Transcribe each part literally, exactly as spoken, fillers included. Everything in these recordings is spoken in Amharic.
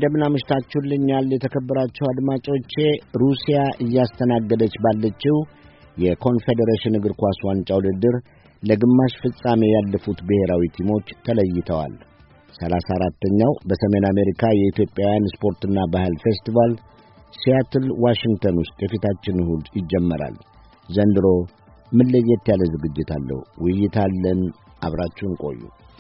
እንደምን አመሽታችሁልኛል የተከበራችሁ አድማጮቼ። ሩሲያ እያስተናገደች ባለችው የኮንፌዴሬሽን እግር ኳስ ዋንጫ ውድድር ለግማሽ ፍጻሜ ያለፉት ብሔራዊ ቲሞች ተለይተዋል። ሰላሳ አራተኛው በሰሜን አሜሪካ የኢትዮጵያውያን ስፖርትና ባህል ፌስቲቫል ሲያትል ዋሽንግተን ውስጥ የፊታችን እሁድ ይጀመራል። ዘንድሮ ምን ለየት ያለ ዝግጅት አለው? ውይይት አለን። አብራችሁን ቆዩ።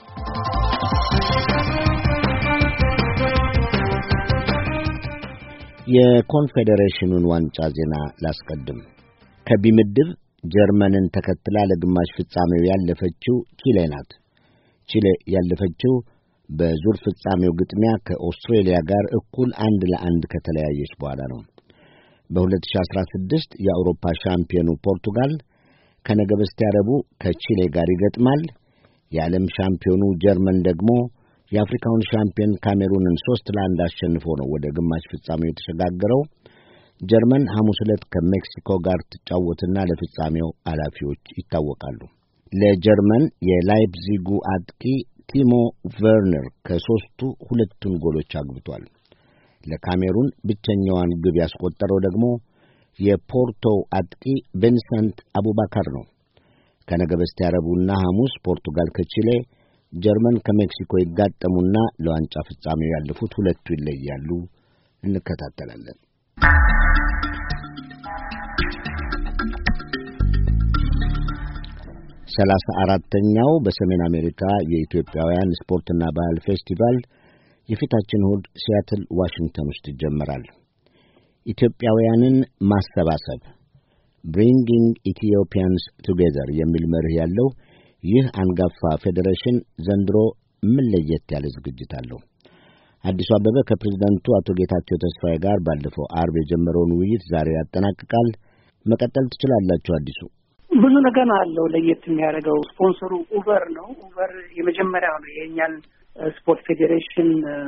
የኮንፌዴሬሽኑን ዋንጫ ዜና ላስቀድም። ከቢ ምድብ ጀርመንን ተከትላ ለግማሽ ፍጻሜው ያለፈችው ቺሌ ናት። ቺሌ ያለፈችው በዙር ፍጻሜው ግጥሚያ ከኦስትሬሊያ ጋር እኩል አንድ ለአንድ ከተለያየች በኋላ ነው። በሁለት ሺህ አስራ ስድስት የአውሮፓ ሻምፒዮኑ ፖርቱጋል ከነገ በስቲያ ረቡዕ ከቺሌ ጋር ይገጥማል። የዓለም ሻምፒዮኑ ጀርመን ደግሞ የአፍሪካውን ሻምፒዮን ካሜሩንን ሶስት ለአንድ አሸንፎ ነው ወደ ግማሽ ፍጻሜው የተሸጋገረው። ጀርመን ሐሙስ ዕለት ከሜክሲኮ ጋር ትጫወትና ለፍጻሜው አላፊዎች ይታወቃሉ። ለጀርመን የላይፕዚጉ አጥቂ ቲሞ ቨርነር ከሦስቱ ሁለቱን ጎሎች አግብቷል። ለካሜሩን ብቸኛዋን ግብ ያስቆጠረው ደግሞ የፖርቶ አጥቂ ቪንሰንት አቡባካር ነው። ከነገ በስቲያ ረቡዕና ሐሙስ ፖርቱጋል ከቺሌ፣ ጀርመን ከሜክሲኮ ይጋጠሙና ለዋንጫ ፍጻሜው ያለፉት ሁለቱ ይለያሉ። እንከታተላለን። ሰላሳ አራተኛው በሰሜን አሜሪካ የኢትዮጵያውያን ስፖርትና ባህል ፌስቲቫል የፊታችን እሁድ ሲያትል ዋሽንግተን ውስጥ ይጀምራል። ኢትዮጵያውያንን ማሰባሰብ Bringing Ethiopians Together የሚል መርህ ያለው ይህ አንጋፋ ፌዴሬሽን ዘንድሮ ምን ለየት ያለ ዝግጅት አለው? አዲሱ አበበ ከፕሬዝዳንቱ አቶ ጌታቸው ተስፋዬ ጋር ባለፈው አርብ የጀመረውን ውይይት ዛሬ ያጠናቅቃል። መቀጠል ትችላላችሁ። አዲሱ ብዙ ነገር አለው። ለየት የሚያደርገው ስፖንሰሩ ኡበር ነው። ኡበር የመጀመሪያው ነው የኛን ስፖርት ፌዴሬሽን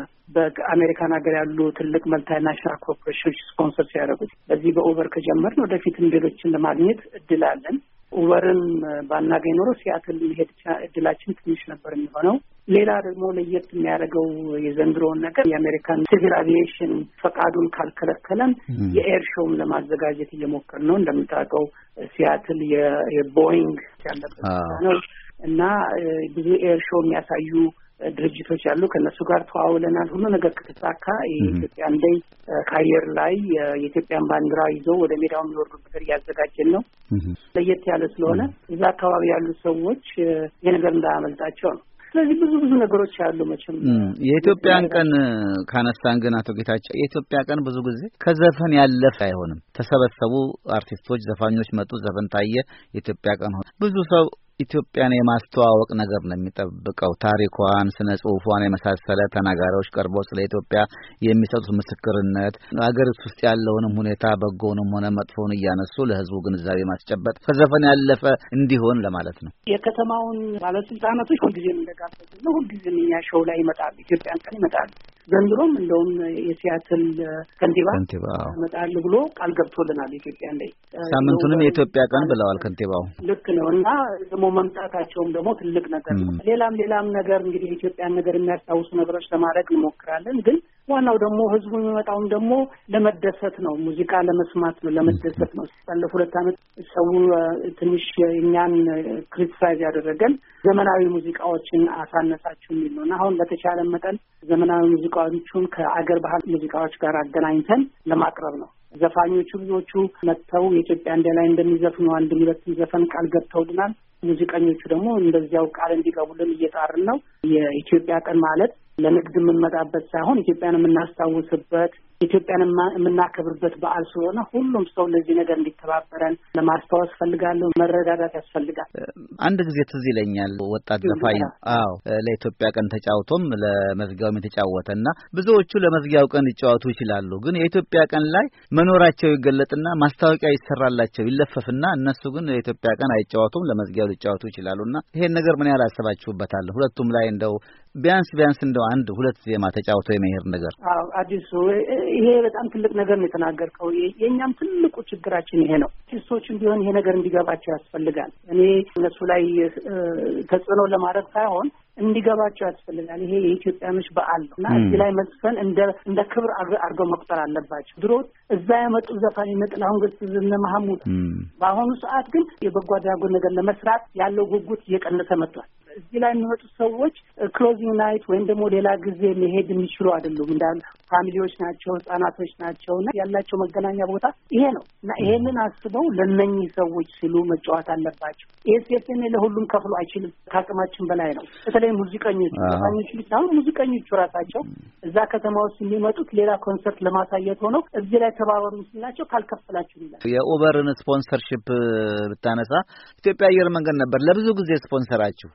በአሜሪካን ሀገር ያሉ ትልቅ መልታናሽናል ኮርፖሬሽኖች ስፖንሰር ሲያደርጉት፣ በዚህ በኡበር ከጀመርን ወደፊትም ሌሎችን ለማግኘት እድል አለን። ኡበርን ባናገኝ ኖሮ ሲያትል መሄድ እድላችን ትንሽ ነበር የሚሆነው። ሌላ ደግሞ ለየት የሚያደርገው የዘንድሮውን ነገር የአሜሪካን ሲቪል አቪዬሽን ፈቃዱን ካልከለከለን የኤር ሾውም ለማዘጋጀት እየሞከርን ነው። እንደምታውቀው ሲያትል የቦይንግ ያለበት ነው እና ብዙ ኤር ሾው የሚያሳዩ ድርጅቶች ያሉ ከነሱ ጋር ተዋውለናል። ሁሉ ነገር ከተሳካ የኢትዮጵያ እንደ ከአየር ላይ የኢትዮጵያን ባንዲራ ይዘው ወደ ሜዳው የሚወርዱ ነገር እያዘጋጀን ነው። ለየት ያለ ስለሆነ እዛ አካባቢ ያሉ ሰዎች የነገር እንዳያመልጣቸው ነው። ስለዚህ ብዙ ብዙ ነገሮች አሉ። መቼም የኢትዮጵያን ቀን ካነሳን ግን አቶ ጌታቸው የኢትዮጵያ ቀን ብዙ ጊዜ ከዘፈን ያለፈ አይሆንም። ተሰበሰቡ አርቲስቶች፣ ዘፋኞች መጡ፣ ዘፈን ታየ፣ የኢትዮጵያ ቀን ሆነ። ብዙ ሰው ኢትዮጵያን የማስተዋወቅ ነገር ነው የሚጠብቀው። ታሪኳን፣ ስነ ጽሁፏን የመሳሰለ ተናጋሪዎች ቀርቦ ስለ ኢትዮጵያ የሚሰጡት ምስክርነት፣ ሀገሪቱ ውስጥ ያለውንም ሁኔታ በጎውንም ሆነ መጥፎውን እያነሱ ለህዝቡ ግንዛቤ ማስጨበጥ ከዘፈን ያለፈ እንዲሆን ለማለት ነው። የከተማውን ባለስልጣናቶች ሁልጊዜም እንደጋበዙ ነው። ሁልጊዜም እኛ ሾው ላይ ይመጣሉ፣ ኢትዮጵያን ቀን ይመጣሉ። ዘንድሮም እንደውም የሲያትል ከንቲባ ይመጣሉ ብሎ ቃል ገብቶልናል። ኢትዮጵያ እንደ ሳምንቱንም የኢትዮጵያ ቀን ብለዋል ከንቲባው። ልክ ነው እና ደግሞ መምጣታቸውም ደግሞ ትልቅ ነገር ነው። ሌላም ሌላም ነገር እንግዲህ የኢትዮጵያን ነገር የሚያስታውሱ ነገሮች ለማድረግ እንሞክራለን። ግን ዋናው ደግሞ ህዝቡ የሚመጣውም ደግሞ ለመደሰት ነው፣ ሙዚቃ ለመስማት ነው፣ ለመደሰት ነው። ባለፉት ሁለት ዓመት ሰው ትንሽ እኛን ክሪቲሳይዝ ያደረገን ዘመናዊ ሙዚቃዎችን አሳነሳችሁ የሚል ነው እና አሁን በተቻለ መጠን ዘመናዊ ሙዚቃዎቹን ከአገር ባህል ሙዚቃዎች ጋር አገናኝተን ለማቅረብ ነው። ዘፋኞቹ ብዙዎቹ መጥተው የኢትዮጵያ እንደ ላይ እንደሚዘፍኑ አንድ ሁለት ዘፈን ቃል ገብተውልናል። ሙዚቀኞቹ ደግሞ እንደዚያው ቃል እንዲገቡልን እየጣርን ነው። የኢትዮጵያ ቀን ማለት ለንግድ የምንመጣበት ሳይሆን ኢትዮጵያን የምናስታውስበት፣ ኢትዮጵያን የምናከብርበት በዓል ስለሆነ ሁሉም ሰው ለዚህ ነገር እንዲተባበረን ለማስታወስ ፈልጋለሁ። መረዳዳት ያስፈልጋል። አንድ ጊዜ ትዝ ይለኛል ወጣት ዘፋኝ አዎ ለኢትዮጵያ ቀን ተጫውቶም ለመዝጊያውም የተጫወተና ብዙዎቹ ለመዝጊያው ቀን ሊጫወቱ ይችላሉ፣ ግን የኢትዮጵያ ቀን ላይ መኖራቸው ይገለጥና ማስታወቂያ ይሰራላቸው ይለፈፍና እነሱ ግን የኢትዮጵያ ቀን አይጫወቱም፣ ለመዝጊያው ሊጫወቱ ይችላሉና ይሄን ነገር ምን ያህል አሰባችሁበታል? ሁለቱም ላይ እንደው ቢያንስ ቢያንስ እንደው አንድ ሁለት ዜማ ተጫውቶ የመሄድ ነገር። አዎ አዲሱ ይሄ በጣም ትልቅ ነገር ነው የተናገርከው። የኛም ትልቁ ችግራችን ይሄ ነው። አርቲስቶችም ቢሆን ይሄ ነገር እንዲገባቸው ያስፈልጋል። እኔ እነሱ ላይ ተጽዕኖ ለማድረግ ሳይሆን እንዲገባቸው ያስፈልጋል። ይሄ የኢትዮጵያኖች በዓል ነው እና እዚህ ላይ መዝፈን እንደ እንደ ክብር አድርገው መቁጠር አለባቸው። ድሮ እዛ የመጡ ዘፋኝ ጥላሁን ገሰሰ፣ እነ መሐሙድ። በአሁኑ ሰዓት ግን የበጎ አድራጎት ነገር ለመስራት ያለው ጉጉት እየቀነሰ መጥቷል። እዚህ ላይ የሚመጡ ሰዎች ክሎዚንግ ናይት ወይም ደግሞ ሌላ ጊዜ መሄድ የሚችሉ አይደሉም። እንዳል ፋሚሊዎች ናቸው፣ ህጻናቶች ናቸው እና ያላቸው መገናኛ ቦታ ይሄ ነው እና ይሄንን አስበው ለነኚህ ሰዎች ሲሉ መጫወት አለባቸው። ኤስኤፍኤን ለሁሉም ከፍሎ አይችልም፣ ከአቅማችን በላይ ነው። በተለይ ሙዚቀኞች ዘፋኞች ብቻ ሙዚቀኞቹ ራሳቸው እዛ ከተማ ውስጥ የሚመጡት ሌላ ኮንሰርት ለማሳየት ሆነው እዚህ ላይ ተባበሩ ሲላቸው ካልከፈላችሁ ይላል። የኡበርን ስፖንሰርሺፕ ብታነሳ ኢትዮጵያ አየር መንገድ ነበር ለብዙ ጊዜ ስፖንሰራችሁ።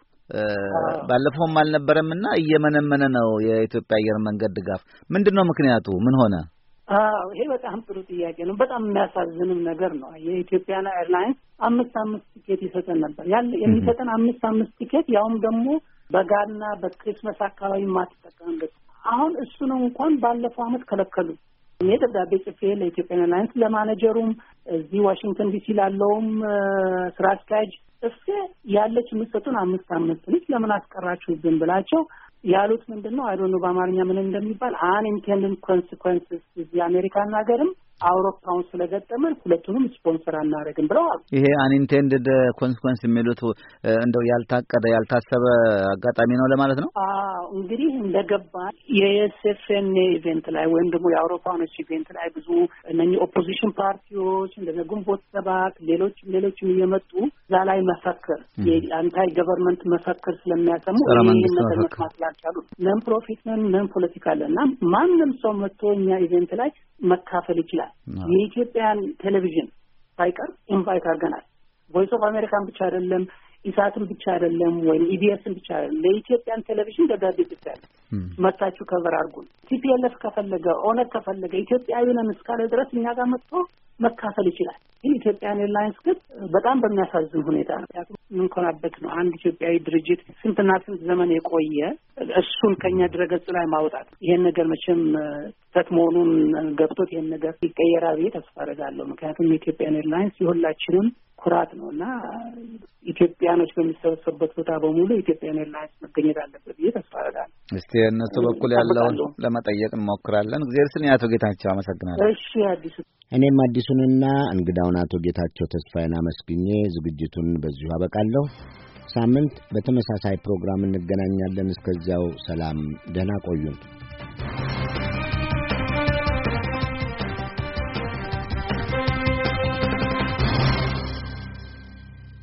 ባለፈውም አልነበረምና እየመነመነ ነው የኢትዮጵያ አየር መንገድ ድጋፍ። ምንድነው ምክንያቱ? ምን ሆነ? አዎ ይሄ በጣም ጥሩ ጥያቄ ነው። በጣም የሚያሳዝንም ነገር ነው። የኢትዮጵያ ኤርላይንስ አምስት አምስት ቲኬት ይሰጠን ነበር። ያለ የሚሰጠን አምስት አምስት ቲኬት ያውም ደግሞ በጋና በክሪስማስ አካባቢ ማትጠቀምበት። አሁን እሱ ነው እንኳን ባለፈው አመት ከለከሉ። እኔ ደብዳቤ ጽፌ ለኢትዮጵያ ኤርላይንስ ለማኔጀሩም እዚህ ዋሽንግተን ዲሲ ላለውም ስራ አስኪያጅ ጽፌ ያለች የምትሰጡን አምስት አምስት ነች ለምን አስቀራችሁብን ብላቸው ያሉት ምንድነው አይዶኖ በአማርኛ ምን እንደሚባል አንኢንቴንድድ ኮንሲኩዌንስስ እዚህ አሜሪካን ሀገርም አውሮፓውን ስለገጠመን ሁለቱንም ስፖንሰር አናደርግም ብለዋል። ይሄ አንኢንቴንድድ ኮንሲኩዌንስ የሚሉት እንደው ያልታቀደ ያልታሰበ አጋጣሚ ነው ለማለት ነው። አዎ እንግዲህ እንደገባ የኤስኤፍኤን ኢቨንት ላይ ወይም ደግሞ የአውሮፓኖች ኢቨንት ላይ ብዙ እነኚህ ኦፖዚሽን ፓርቲዎች እንደ ግንቦት ሰባት ሌሎችም ሌሎችም እየመጡ እዛ ላይ መፈክር የአንታይ ገቨርንመንት መፈክር ስለሚያሰሙ ይሄን ነገር መስማት ስላልቻሉ ነን ፕሮፊት ነን ነን ፖለቲካል እና ማንም ሰው መጥቶ እኛ ኢቨንት ላይ መካፈል ይችላል። የኢትዮጵያን ቴሌቪዥን ሳይቀር ኢንቫይት አድርገናል። ቮይስ ኦፍ አሜሪካን ብቻ አይደለም፣ ኢሳትን ብቻ አይደለም፣ ወይም ኢቢኤስን ብቻ አይደለም። ለኢትዮጵያን ቴሌቪዥን ደጋዴ ብቻ አይደለም መጣችሁ ከቨር አድርጉን። ቲፒኤልኤፍ ከፈለገ ኦነግ ከፈለገ ኢትዮጵያዊ ነን እስካለ ድረስ እኛ ጋር መጥቶ መካፈል ይችላል። ግን ኢትዮጵያን ኤርላይንስ ግን በጣም በሚያሳዝን ሁኔታ ነው የምንኮናበት ነው። አንድ ኢትዮጵያዊ ድርጅት ስንትና ስንት ዘመን የቆየ እሱን ከኛ ድረገጽ ላይ ማውጣት ይሄን ነገር መቼም ተት መሆኑን ገብቶት ይሄን ነገር ይቀየራል ብዬ ተስፋ አደርጋለሁ። ምክንያቱም የኢትዮጵያን ኤርላይንስ የሁላችንም ኩራት ነው እና ኢትዮጵያኖች በሚሰበሰቡበት ቦታ በሙሉ ኢትዮጵያን ኤርላይንስ መገኘት አለበት ብዬ ተስፋ አደርጋለሁ። እስቲ እነሱ በኩል ያለውን ለመጠየቅ እንሞክራለን። እግዚአብሔር ይስጥልኝ አቶ ጌታቸው፣ አመሰግናለሁ። እሺ አዲሱ እኔም አዲሱንና እንግዳውን አቶ ጌታቸው ተስፋዬን አመስግኜ ዝግጅቱን በዚሁ አበቃለሁ። ሳምንት በተመሳሳይ ፕሮግራም እንገናኛለን። እስከዚያው ሰላም፣ ደህና ቆዩን።